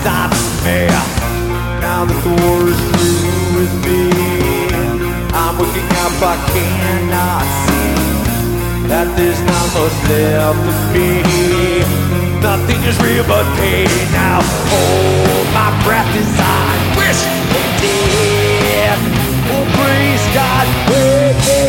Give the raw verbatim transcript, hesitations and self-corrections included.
stops me. Now that the war is through with me, I'm looking up, I cannot see that there's not much left of me. Nothing is real but pain now. Hold my breath as I wish it did. Oh, praise God, wait.